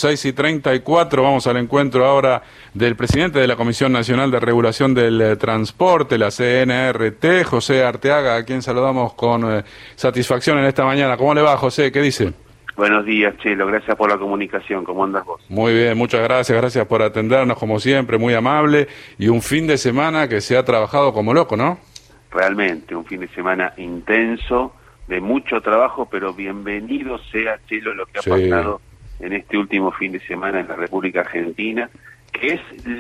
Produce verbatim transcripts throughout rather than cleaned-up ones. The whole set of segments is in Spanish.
seis y treinta y cuatro, vamos al encuentro ahora del presidente de la Comisión Nacional de Regulación del eh, Transporte, la C N R T, José Arteaga, a quien saludamos con eh, satisfacción en esta mañana. ¿Cómo le va, José? ¿Qué dice? Buenos días, Chelo, gracias por la comunicación, ¿cómo andas vos? Muy bien, muchas gracias, gracias por atendernos como siempre, muy amable, y un fin de semana que se ha trabajado como loco, ¿no? Realmente, un fin de semana intenso, de mucho trabajo, pero bienvenido sea, Chelo, lo que ha sí. pasado en este último fin de semana en la República Argentina, que es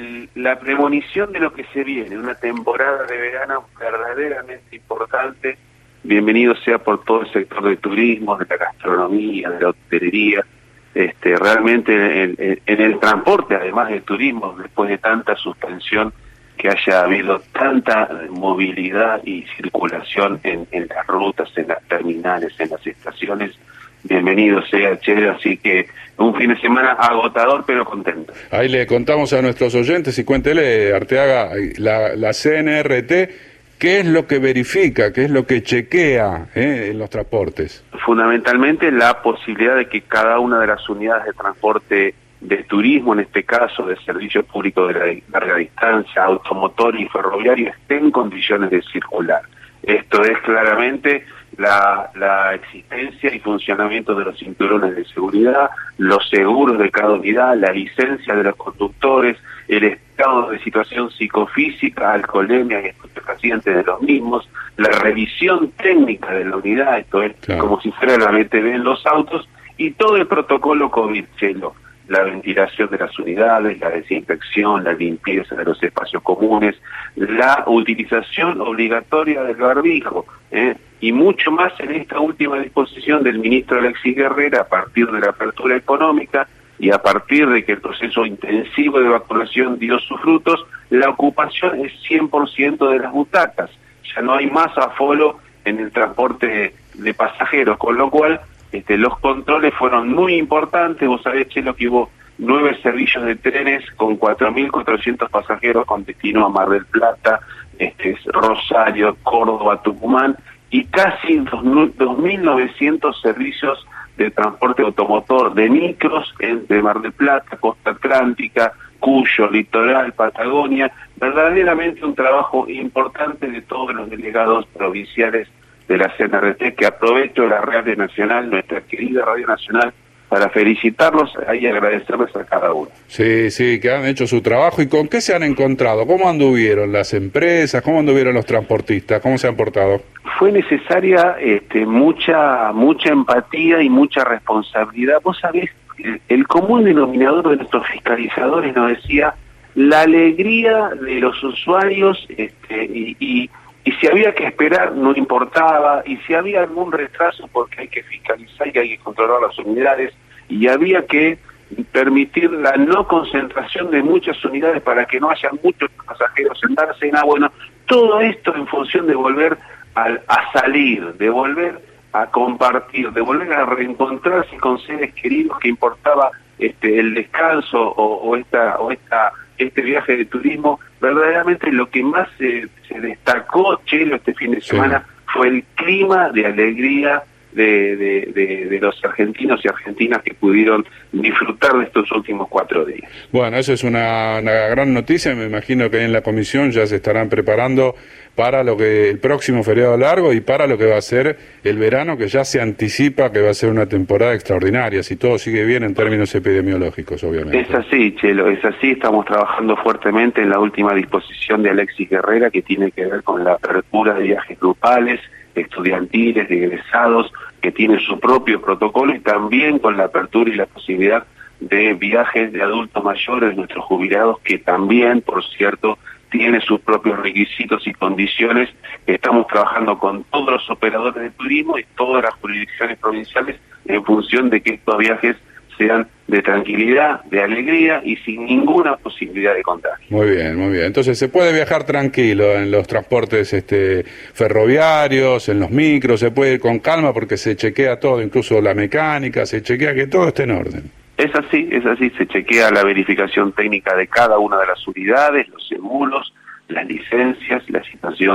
la premonición de lo que se viene, una temporada de verano verdaderamente importante. Bienvenido sea por todo el sector del turismo, de la gastronomía, de la hotelería, este, realmente en, en, en el transporte, además del turismo, después de tanta suspensión, que haya habido tanta movilidad y circulación en, en las rutas, en las terminales, en las estaciones. Bienvenido sea, Che, así que un fin de semana agotador pero contento. Ahí le contamos a nuestros oyentes y cuéntele, Arteaga, la, la C N R T, ¿qué es lo que verifica, qué es lo que chequea eh, en los transportes? Fundamentalmente la posibilidad de que cada una de las unidades de transporte de turismo, en este caso, de servicio público de la larga distancia, automotor y ferroviario, esté en condiciones de circular. Esto es claramente la, la existencia y funcionamiento de los cinturones de seguridad, los seguros de cada unidad, la licencia de los conductores, el estado de situación psicofísica, alcoholemia y estupefacientes de los mismos, la revisión técnica de la unidad, esto es claro. como si fuera la B T V en los autos, y todo el protocolo COVID, Chelo. La ventilación de las unidades, la desinfección, la limpieza de los espacios comunes, la utilización obligatoria del barbijo, ¿eh? y mucho más en esta última disposición del ministro Alexis Guerrera a partir de la apertura económica y a partir de que el proceso intensivo de vacunación dio sus frutos, la ocupación es cien por ciento de las butacas. Ya no hay más aforo en el transporte de pasajeros, con lo cual Este, los controles fueron muy importantes. Vos sabés, Chelo, que hubo nueve servicios de trenes con cuatro mil cuatrocientos pasajeros con destino a Mar del Plata, este, Rosario, Córdoba, Tucumán, y casi dos mil novecientos servicios de transporte automotor de micros entre Mar del Plata, Costa Atlántica, Cuyo, Litoral, Patagonia. Verdaderamente un trabajo importante de todos los delegados provinciales de la C N R T, que aprovecho la Radio Nacional, nuestra querida Radio Nacional, para felicitarlos y agradecerles a cada uno. Sí, sí, que han hecho su trabajo. ¿Y con qué se han encontrado? ¿Cómo anduvieron las empresas? ¿Cómo anduvieron los transportistas? ¿Cómo se han portado? Fue necesaria este, mucha mucha empatía y mucha responsabilidad. Vos sabés, el, el común denominador de nuestros fiscalizadores nos decía la alegría de los usuarios este, y... y Y si había que esperar, no importaba, y si había algún retraso, porque hay que fiscalizar y hay que controlar las unidades, y había que permitir la no concentración de muchas unidades para que no haya muchos pasajeros en Dársena. Bueno, todo esto en función de volver a, a salir, de volver a compartir, de volver a reencontrarse con seres queridos, que importaba este el descanso o, o esta o esta este viaje de turismo. Verdaderamente lo que más se, se destacó, Chelo, este fin de semana sí. fue el clima de alegría de, de, de, de los argentinos y argentinas que pudieron disfrutar de estos últimos cuatro días. Bueno, eso es una, una gran noticia. Me imagino que en la comisión ya se estarán preparando para lo que el próximo feriado largo y para lo que va a ser el verano, que ya se anticipa que va a ser una temporada extraordinaria, si todo sigue bien en términos epidemiológicos, obviamente. Es así, Chelo, es así. Estamos trabajando fuertemente en la última disposición de Alexis Guerrera, que tiene que ver con la apertura de viajes grupales, estudiantiles, de egresados, que tiene su propio protocolo, y también con la apertura y la posibilidad de viajes de adultos mayores, nuestros jubilados, que también, por cierto, tiene sus propios requisitos y condiciones. Estamos trabajando con todos los operadores de turismo y todas las jurisdicciones provinciales en función de que estos viajes sean de tranquilidad, de alegría y sin ninguna posibilidad de contagio. Muy bien, muy bien. Entonces se puede viajar tranquilo en los transportes este, ferroviarios, en los micros, se puede ir con calma porque se chequea todo, incluso la mecánica, se chequea que todo esté en orden. Es así, es así, se chequea la verificación técnica de cada una de las unidades, los seguros, las licencias, la situación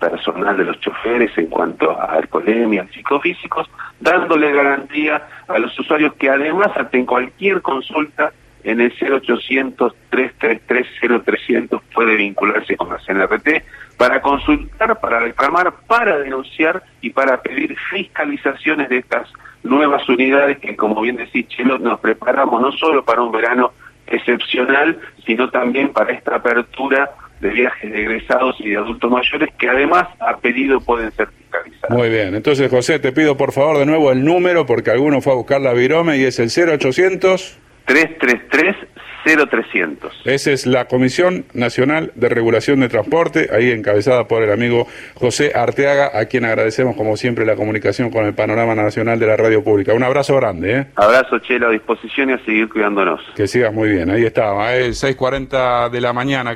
personal de los choferes en cuanto a alcoholemia, psicofísicos, dándole garantía a los usuarios que además ante cualquier consulta en el cero ochocientos, trescientos treinta y tres, cero trescientos puede vincularse con la C N R T para consultar, para reclamar, para denunciar y para pedir fiscalizaciones de estas nuevas unidades que, como bien decís, Chelo, nos preparamos no solo para un verano excepcional, sino también para esta apertura de viajes de egresados y de adultos mayores que además a pedido pueden ser fiscalizados. Muy bien, entonces José, te pido por favor de nuevo el número porque alguno fue a buscar la virome y es el cero ochocientos, trescientos treinta y tres, cero trescientos. Esa es la Comisión Nacional de Regulación de Transporte, ahí encabezada por el amigo José Arteaga, a quien agradecemos como siempre la comunicación con el panorama nacional de la radio pública. Un abrazo grande, ¿eh? Abrazo, Chelo, a disposición y a seguir cuidándonos. Que sigas muy bien, ahí está, es seis cuarenta de la mañana.